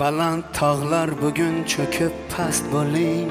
Baland tog'lar bugun cho'kib past bo'ling,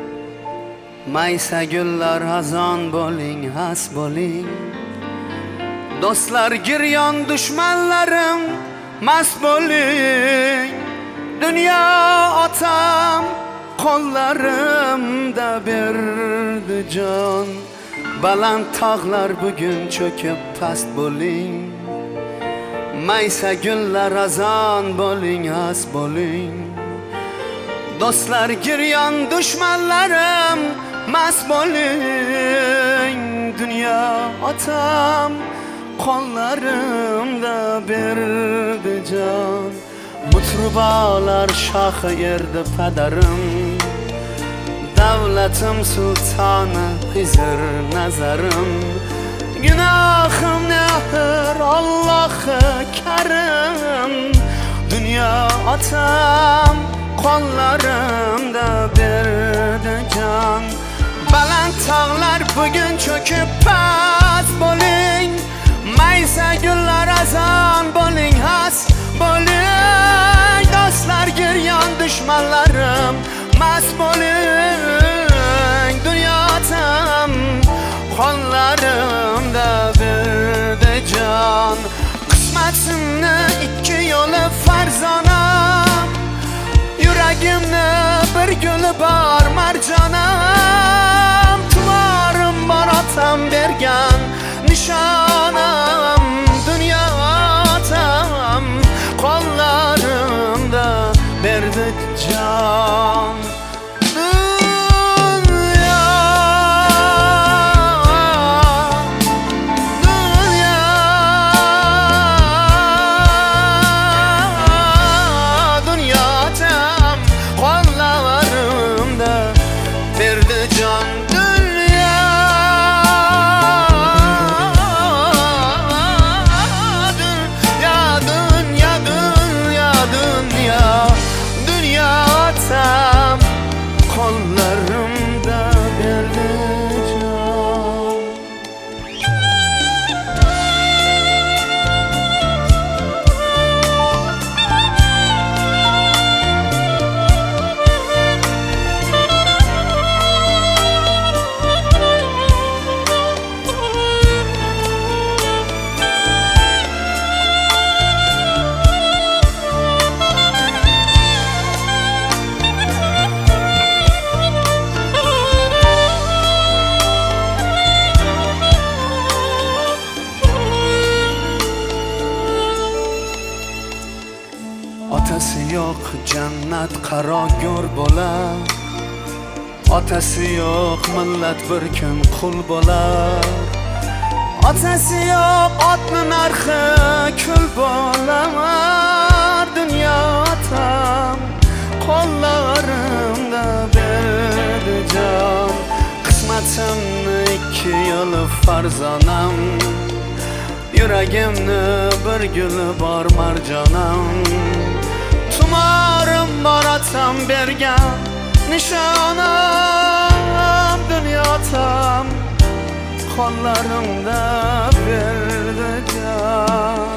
maysa gullar azon bo'ling, has bo'ling. Do'stlar giryon, dushmanlarim mast bo'ling. Dunyo otam qo'llarimda berdi jon. Baland tog'lar bugun cho'kib past bo'ling, maysa gullar azon bo'ling, has bo'ling. Do'stlar giryon, dushmanlarim mast bo'ling. Dunyo otam qo'llarimda berdi jon. Mutrubalar shohi erdi padarim, davlatim sultoni Xizr nazarim. Günahım nehir Allohi karim. Dünya atam qo'llarimda berdi jon. Baland tog'lar bugun cho'kib past bo'ling, maysa gullar azon bo'ling, has bo'ling. Do'stlar giryon, dushmanlarim mast bo'ling. Dunyo atam qo'llarimda berdi jon. Qismatimni ikki yo'li farzonam, yuragimni bir guli bor marjonam. Tumorim bor otam bergan nishonam. Dunyo otam qo'llarimda berdi jon. Qo'llarimda berdi jon. Otasi yo'q jannat qarogo'r bo'lar, otasi yo'q millat bir kun qul bo'lar. Otasi yo'q otni narxi kul bo'lar. Dunyo otam qo'llarimda berdi jon. Qismatimni ikki yo'li farzonam, yuragimni bir guli bor marjonam. Tumorim bor otam bergan nishonam. Dunyo otam qo'llarimda berdi jon.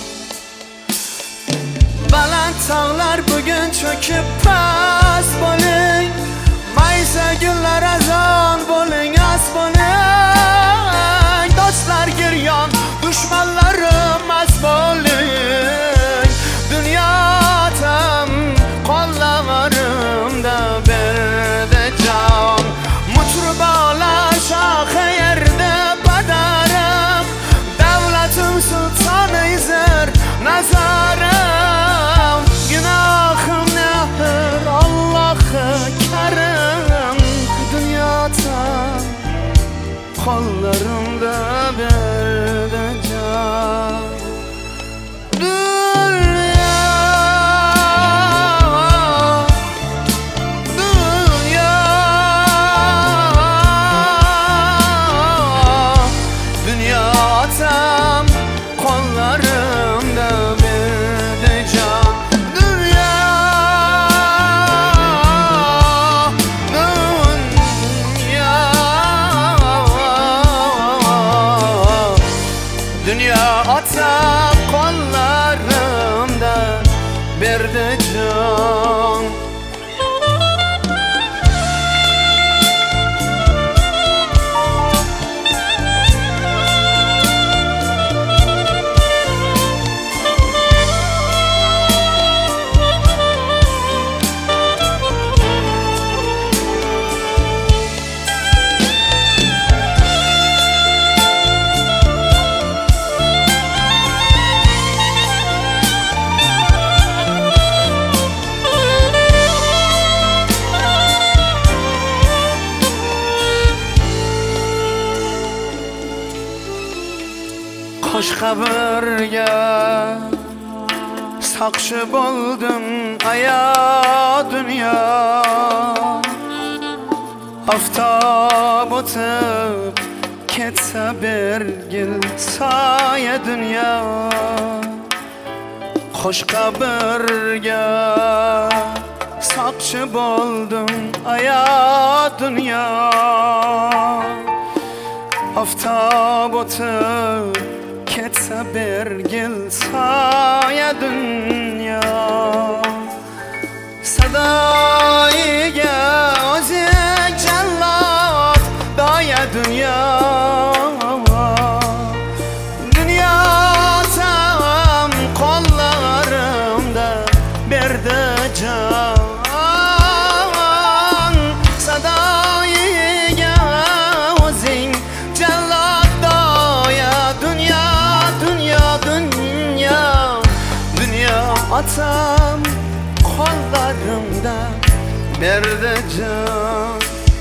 Baland tog'lar bugun cho'kib past bo'ling, maysa gullar azon bo'ling, has bo'ling. Do'stlar giryon, dushmanlarim mast bo'ling. Dunyo otam qo'llarimda berdi jon. Mutrubalar shohi erdi padarim, davlatim sultoni Xizr nazarim. Gunohim nehir Allohi karim. Dunyo otam qo'llarimda berdi jon. Qo'llarimda berdi jon. Dunyo, dunyo, dunyo otam qo'llarimda berdi jon. Xo'sh xabarga saqchi bo'ldim aya dunyo. Oftob o'tib ketsa bir yil soya dunyo. Xo'sh xabarga saqchi bo'ldim aya dunyo. Oftob o'tib ketsa bir yil soya dunyo. Sadoiga o'zing jallod doya dunyo. Dunyo tam qo'llarimda berdi jon. Sadoiga o'zing jallod doya dunyo. Dunyo dunyo dunyo otam qo'llarimda berdi jon.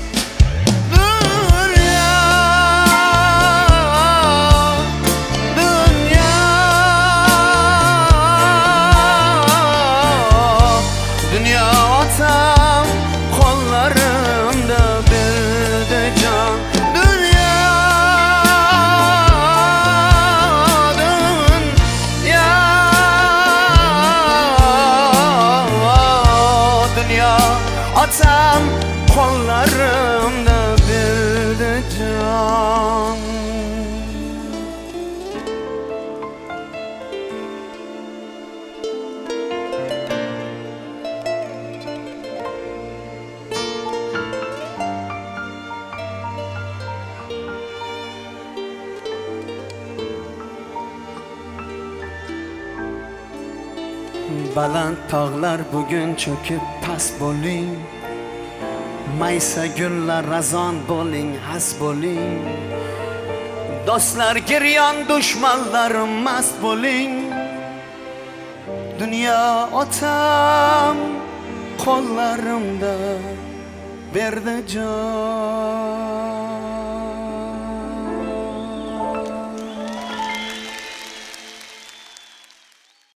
Dünya otam qo'llarimda berdi jon. Dünya otam qo'llarimda berdi jon. Baland tog'lar bugun cho'kib past bo'ling. Maysa gullar razon bo'ling, has bo'ling. Do'stlar giryon, dushmanlar mast bo'ling. Dunyo otam qo'llarimda berdi jon.